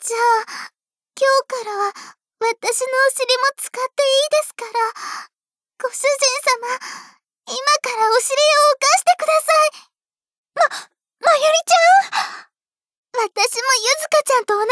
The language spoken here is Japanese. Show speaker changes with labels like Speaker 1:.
Speaker 1: じゃあ、今日からは私のお尻も使っていいですから、ご主人様、今からお尻を浮かしてください。まゆりちゃん、私もゆずかちゃんと同